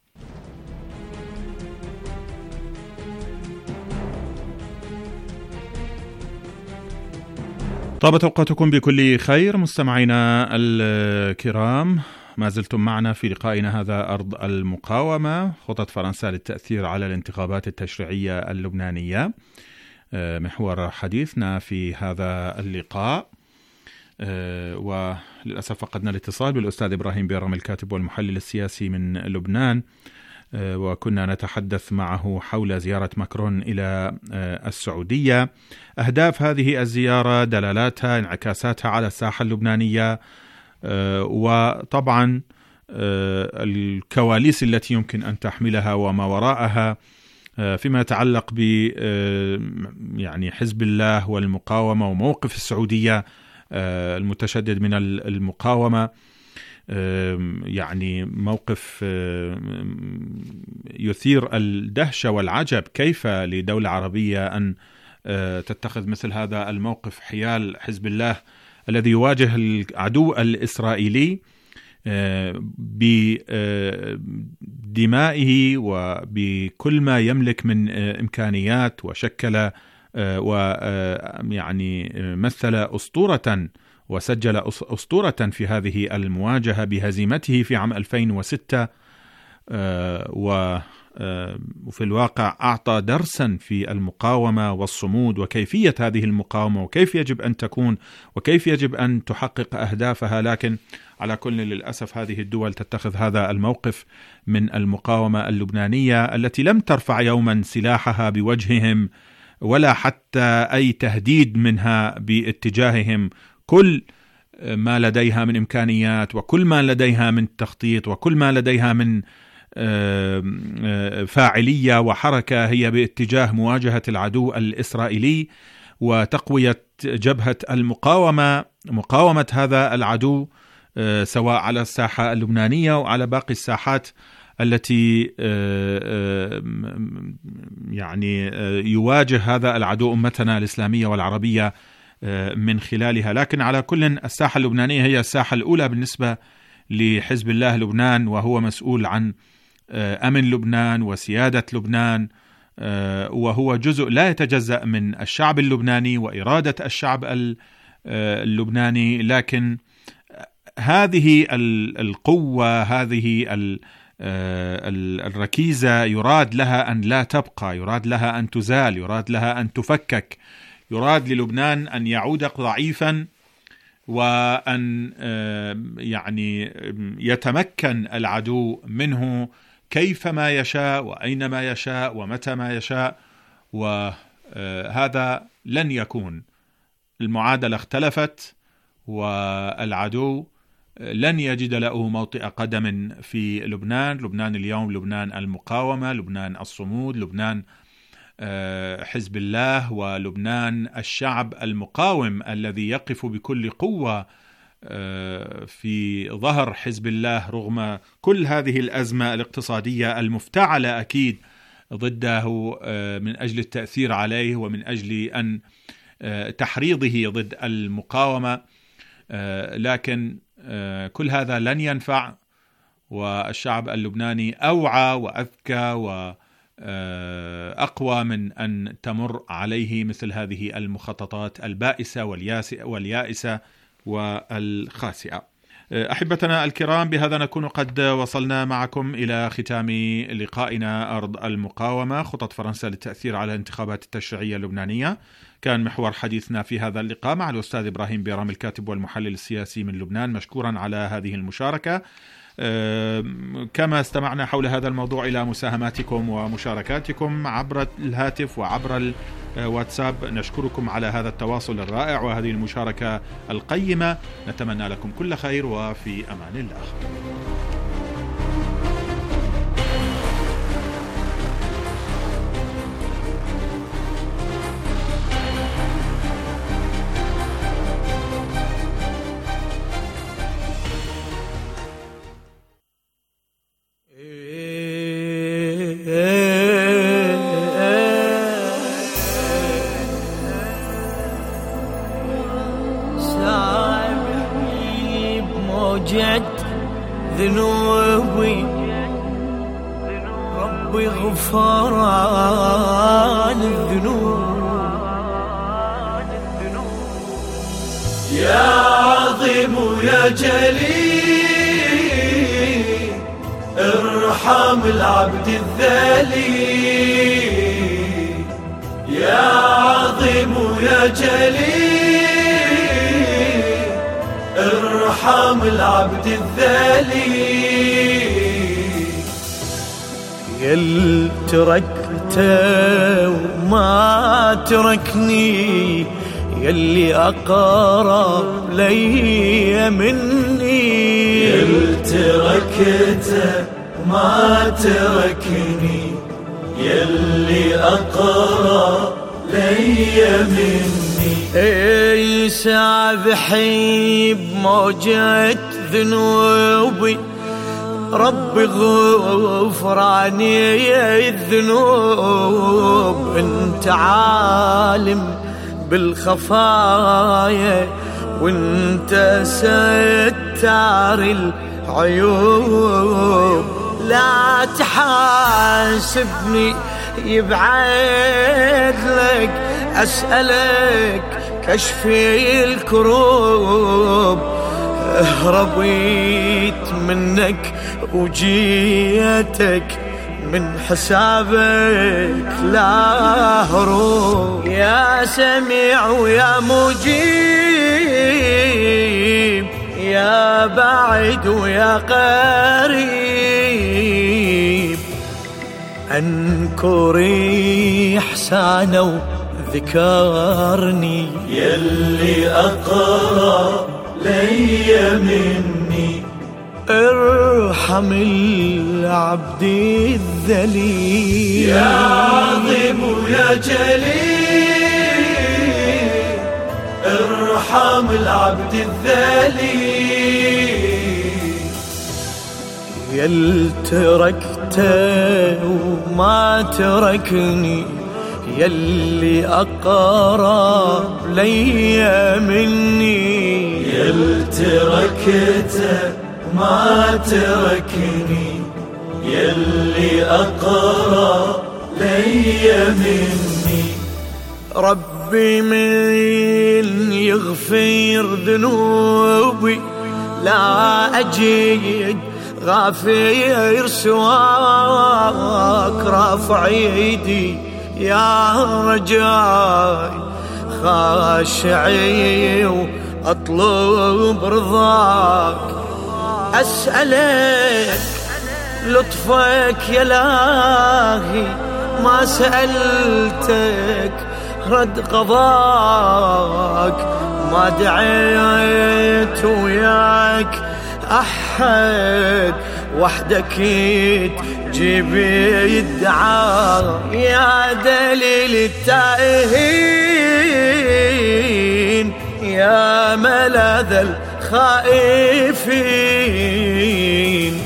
Speaker 6: طابت أوقاتكم بكل خير مستمعينا الكرام، ما زلتم معنا في لقائنا هذا أرض المقاومة، خطط فرنسا للتأثير على الانتخابات التشريعية اللبنانية، محور حديثنا في هذا اللقاء. وللأسف فقدنا الاتصال بالأستاذ إبراهيم بيرم الكاتب والمحلل السياسي من لبنان، وكنا نتحدث معه حول زيارة ماكرون إلى السعودية، أهداف هذه الزيارة، دلالاتها، انعكاساتها على الساحة اللبنانية، وطبعا الكواليس التي يمكن أن تحملها وما وراءها فيما يتعلق ب يعني حزب الله والمقاومة وموقف السعودية المتشدد من المقاومة. يعني موقف يثير الدهشة والعجب، كيف لدولة عربية أن تتخذ مثل هذا الموقف حيال حزب الله الذي يواجه العدو الإسرائيلي بدمائه وبكل ما يملك من إمكانيات، وشكل ويعني مثل أسطورة وسجل أسطورة في هذه المواجهة بهزيمته في عام ألفين وستة، وفي الواقع أعطى درسا في المقاومة والصمود وكيفية هذه المقاومة وكيف يجب أن تكون وكيف يجب أن تحقق أهدافها. لكن على كل للأسف هذه الدول تتخذ هذا الموقف من المقاومة اللبنانية التي لم ترفع يوما سلاحها بوجههم ولا حتى أي تهديد منها باتجاههم. كل ما لديها من إمكانيات وكل ما لديها من تخطيط وكل ما لديها من فاعلية وحركة هي باتجاه مواجهة العدو الإسرائيلي وتقوية جبهة المقاومة، مقاومة هذا العدو سواء على الساحة اللبنانية وعلى باقي الساحات التي يعني يواجه هذا العدو أمتنا الإسلامية والعربية من خلالها. لكن على كل الساحة اللبنانية هي الساحة الأولى بالنسبة لحزب الله لبنان، وهو مسؤول عن أمن لبنان وسيادة لبنان، وهو جزء لا يتجزأ من الشعب اللبناني وإرادة الشعب اللبناني. لكن هذه القوة، هذه الركيزة يراد لها أن لا تبقى، يراد لها أن تزال، يراد لها أن تفكك، يراد للبنان أن يعود ضعيفا وأن يعني يتمكن العدو منه كيفما يشاء وأينما يشاء ومتى ما يشاء، وهذا لن يكون. المعادلة اختلفت، والعدو لن يجد له موطئ قدم في لبنان. لبنان اليوم لبنان المقاومة، لبنان الصمود، لبنان حزب الله، ولبنان الشعب المقاوم الذي يقف بكل قوة في ظهر حزب الله رغم كل هذه الأزمة الاقتصادية المفتعلة أكيد ضده من أجل التأثير عليه ومن أجل أن تحريضه ضد المقاومة. لكن كل هذا لن ينفع، والشعب اللبناني أوعى وأذكى وأقوى من أن تمر عليه مثل هذه المخططات البائسة واليائسة والخاسئة. أحبتنا الكرام، بهذا نكون قد وصلنا معكم إلى ختام لقائنا أرض المقاومة، خطط فرنسا للتأثير على الانتخابات التشريعية اللبنانية. كان محور حديثنا في هذا اللقاء مع الأستاذ إبراهيم بيرام، الكاتب والمحلل السياسي من لبنان، مشكورا على هذه المشاركة. كما استمعنا حول هذا الموضوع إلى مساهماتكم ومشاركاتكم عبر الهاتف وعبر الواتساب، نشكركم على هذا التواصل الرائع وهذه المشاركة القيمة. نتمنى لكم كل خير، وفي أمان الله.
Speaker 11: ذنوبي ربي غفران الذنوب، يا عظيم يا جليل ارحم العبد الذليل، يا عظيم يا جليل ارحم العبد الذليل، يل تركته وما تركني، يلي أقرب لي مني، يل تركته وما تركني، يلي أقرب لي مني، اي سابحي بموجة ذنوبي ربي غفراني الذنوب، انت عالم بالخفايا وانت ستار العيوب، لا تحاسبني يبعد لك، أسألك كشفي الكروب، هربيت منك وجيتك من حسابك لا هروب، يا سميع ويا مجيب، يا بعيد ويا قريب، أنكري إحسانه ذكرني، يلي أقرب لي مني، ارحم العبد الذليل، يا عظيم يا جليل ارحم العبد الذليل، يل تركته وما تركني، يلي أقرب لي مني، يل تركته ما تركني، يلي أقرب لي مني، ربي من يغفر ذنوبي لا أجد غافر سواك، رافع ايدي يا رجاي خاشعي أطلب رضاك، أسألك لطفك يا لاهي، ما سألتك رد قضاك، ما دعيت وياك أحد، وحدك تجيب يدعى يا دليل التائهين، يا ملاذ الخائفين.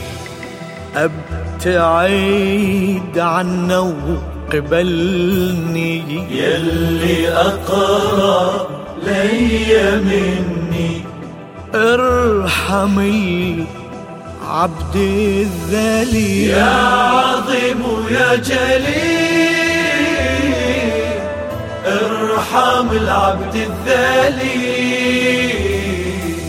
Speaker 11: ابتعد عنا وقبلني
Speaker 12: يلي أقرب لي مني،
Speaker 11: ارحم العبد الذليل،
Speaker 12: يا عظيم يا جليل، ارحم العبد الذليل.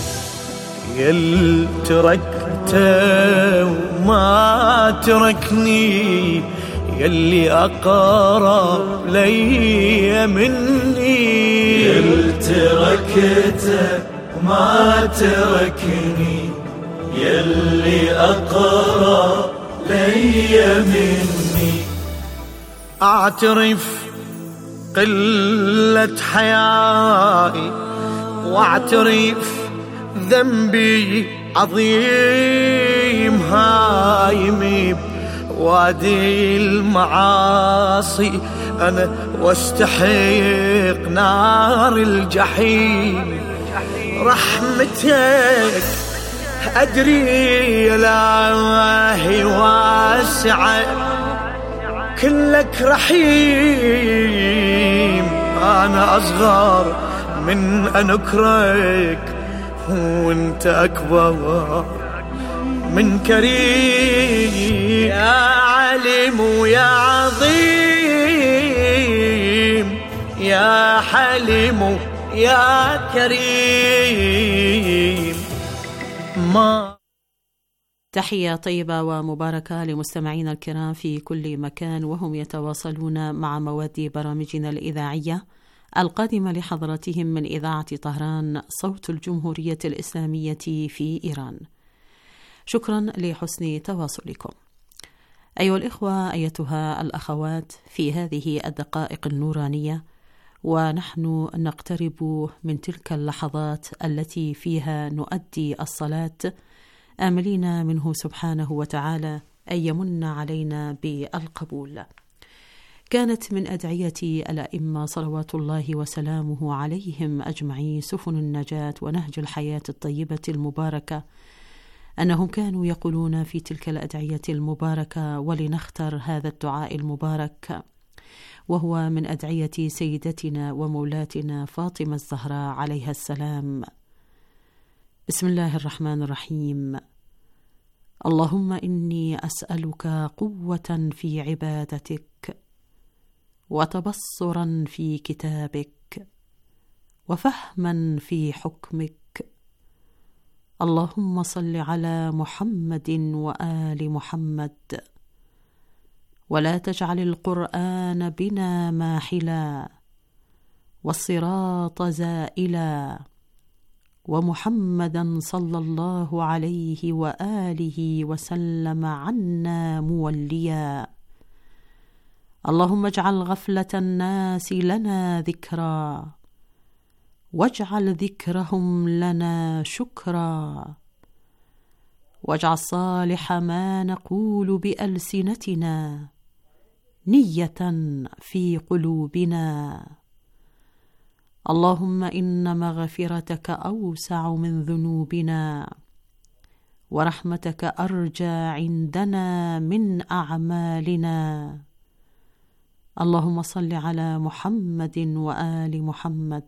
Speaker 11: يل تركته وما تركني، يلي أقرب لي مني،
Speaker 12: يل تركته وما تركني، يلي أقرب لي مني.
Speaker 11: أعترف قلة حيائي، واعترف ذنبي عظيم، هايم وادي المعاصي أنا، واستحق نار الجحيم. رحمتك أدري يا إلهي واسعة، كلك رحيم، أنا أصغر من أن أكرهك، وانت أكبر من كريم. يا عليم ويا عظيم، يا حليم يا كريم. ما
Speaker 13: تحية طيبة ومباركة لمستمعينا الكرام في كل مكان وهم يتواصلون مع مواد برامجنا الإذاعية القادمة لحضراتهم من إذاعة طهران صوت الجمهورية الإسلامية في إيران. شكرا لحسن تواصلكم. أيها الإخوة، أيتها الأخوات، في هذه الدقائق النورانية ونحن نقترب من تلك اللحظات التي فيها نؤدي الصلاة، آملين منه سبحانه وتعالى أن يمن علينا بالقبول. كانت من أدعية الأئمة صلوات الله وسلامه عليهم أجمعين سفن النجاة ونهج الحياة الطيبة المباركة أنهم كانوا يقولون في تلك الأدعية المباركة، ولنختر هذا الدعاء المبارك وهو من أدعية سيدتنا ومولاتنا فاطمة الزهراء عليها السلام. بسم الله الرحمن الرحيم. اللهم إني أسألك قوة في عبادتك، وتبصرا في كتابك، وفهما في حكمك. اللهم صل على محمد وآل محمد، ولا تجعل القرآن بنا ماحلا، والصراط زائلا، ومحمدا صلى الله عليه وآله وسلم عنا موليا. اللهم اجعل غفلة الناس لنا ذكرا، واجعل ذكرهم لنا شكرا، واجعل صالح ما نقول بألسنتنا نية في قلوبنا. اللهم إن مغفرتك أوسع من ذنوبنا، ورحمتك أرجى عندنا من أعمالنا. اللهم صل على محمد وآل محمد،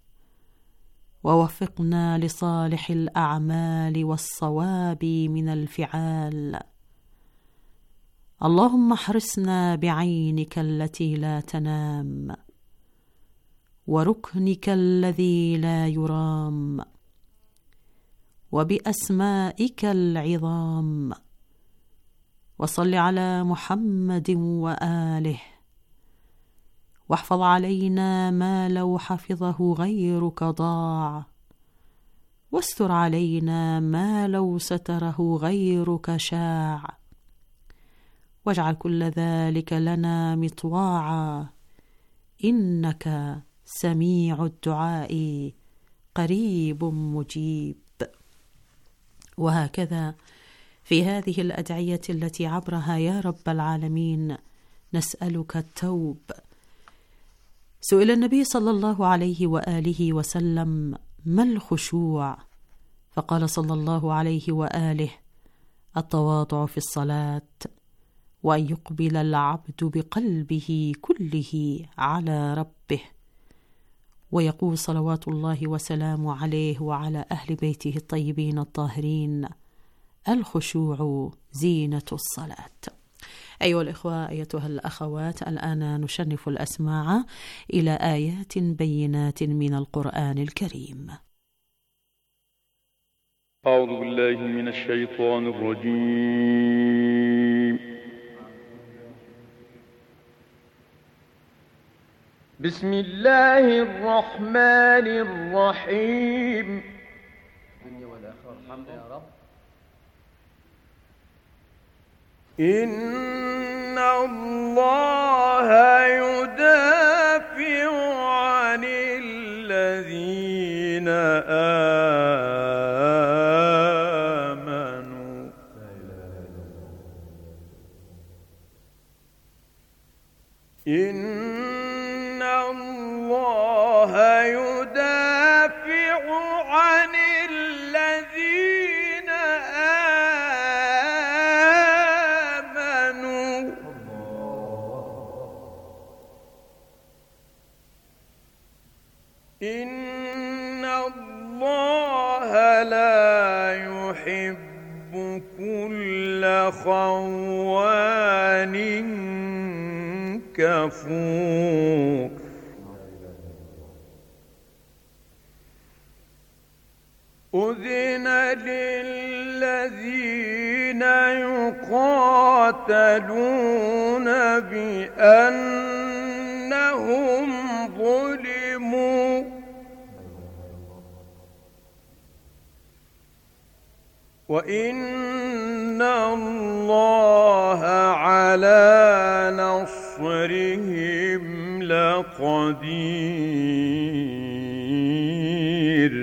Speaker 13: ووفقنا لصالح الأعمال والصواب من الفعال. اللهم احرسنا بعينك التي لا تنام، وركنك الذي لا يرام، وبأسمائك العظام. وصل على محمد وآله، واحفظ علينا ما لو حفظه غيرك ضاع، واستر علينا ما لو ستره غيرك شاع، واجعل كل ذلك لنا مطواعا، إنك سميع الدعاء قريب مجيب. وهكذا في هذه الأدعية التي عبرها يا رب العالمين نسألك التوب. سئل النبي صلى الله عليه وآله وسلم: ما الخشوع؟ فقال صلى الله عليه وآله: التواضع في الصلاة، وأن يقبل العبد بقلبه كله على ربه. ويقول صلوات الله وسلامه عليه وعلى أهل بيته الطيبين الطاهرين: الخشوع زينة الصلاة. أيها الإخوة، أيتها الأخوات، الآن نشنف الأسماع إلى آيات بينات من القرآن الكريم.
Speaker 14: أعوذ بالله من الشيطان الرجيم. بسم الله الرحمن الرحيم. إن الله يدافع عن الذين آمنوا إن الله يدافع عن الذين آمنوا إن الله لا يحب كل خوان كفور. أذن للذين يقاتلون بأنهم ظلموا وإن الله على نصرهم لقدير.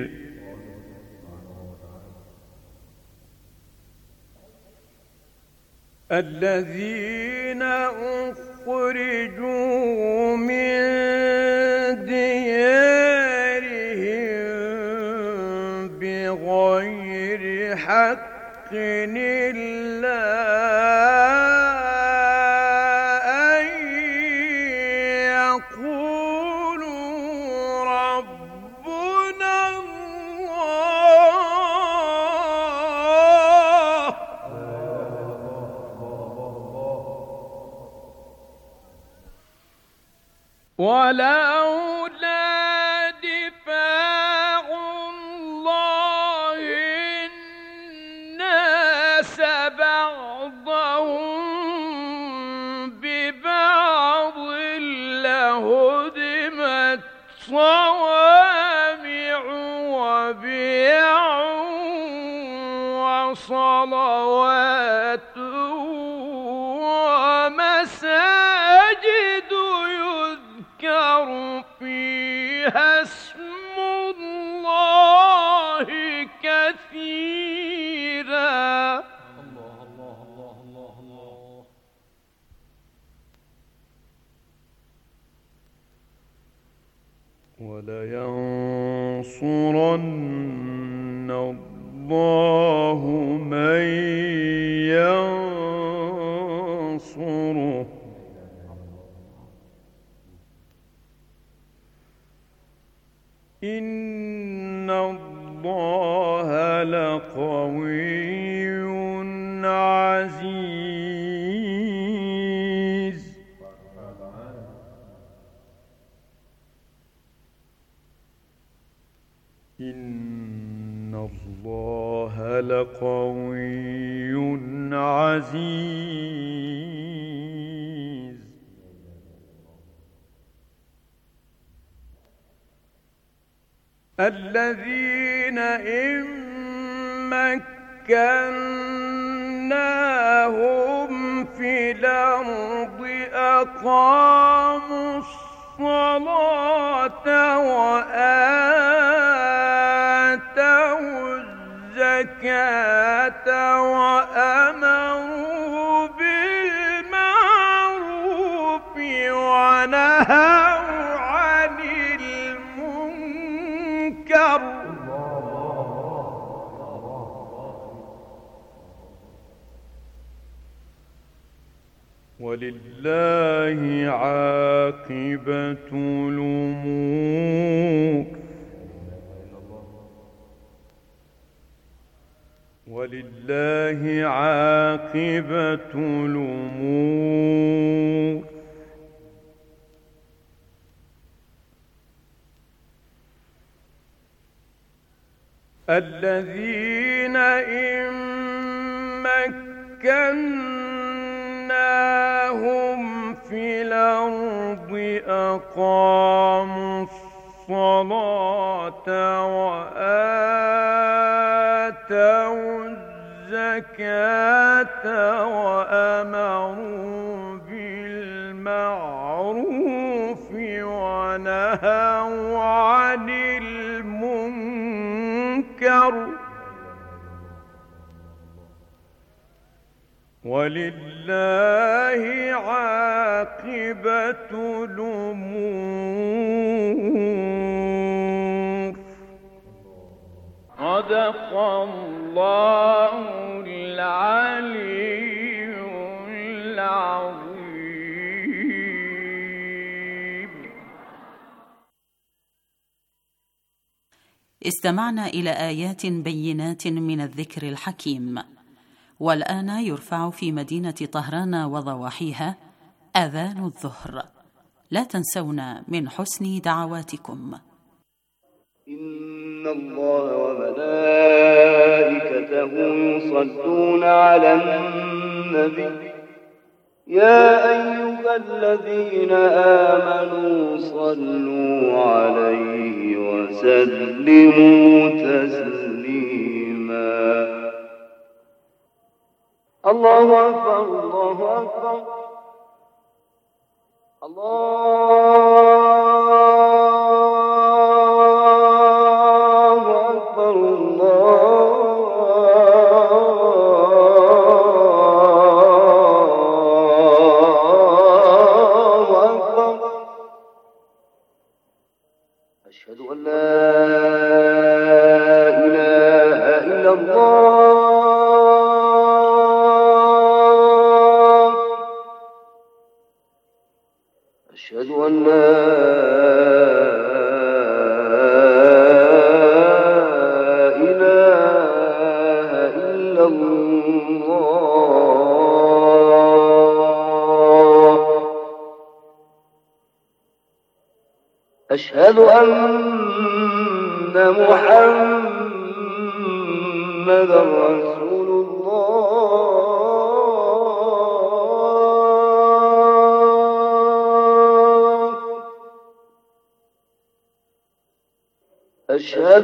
Speaker 14: الذين أخرجوا من ديارهم بغير حق إلا أن يقولوا ربنا الله ولولا دفاع الله الناس بعضهم ببعض لهدمت صوامع وبيع وصلوات ومساجد يذكر فيها اسم الله كثيرا. الله الله الله الله الله. ولينصرن الله من ينصره إن الله لقوي عزيز. إن الله لقوي عزيز.
Speaker 11: الذين إن مكناهم في الأرض أقاموا الصلاة وآتوا الزكاة وأمروا بالمعروف ونهوا عن المنكر ولله عاقبة الأمور ولله عاقبة الأمور الذين إن مكناهم في الأرض أقاموا الصلاة وآتوا الزكاة وأمروا بالمعروف ونهوا عن المنكر ولله عاقبة الأمور. صدق الله العلي العظيم.
Speaker 13: استمعنا إلى آيات بينات من الذكر الحكيم، والآن يرفع في مدينة طهران وضواحيها آذان الظهر. لا تنسونا من حسن دعواتكم.
Speaker 15: إن الله وملائكته يصلون على النبي يا أيها الذين آمنوا صلوا عليه وسلموا تسليما. الله أكبر الله أكبر الله أكبر الله أكبر. أشهد أن لا إله إلا الله أشهد أن لا إله إلا الله أشهد أن محمدا رسول الله أشهد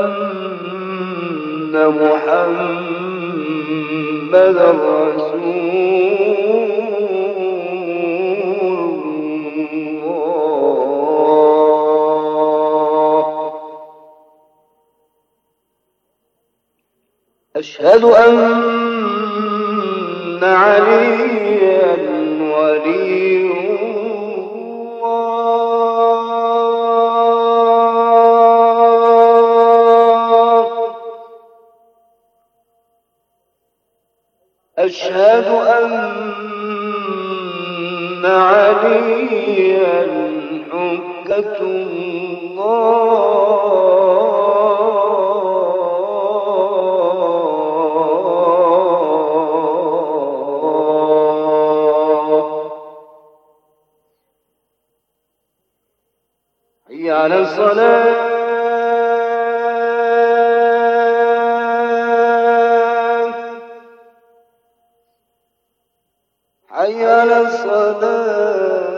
Speaker 15: أن محمدا رسول الله أشهد أن عليا ولي أشهد أن عليا حجة الله. حي على الصلاة حي على الصلاة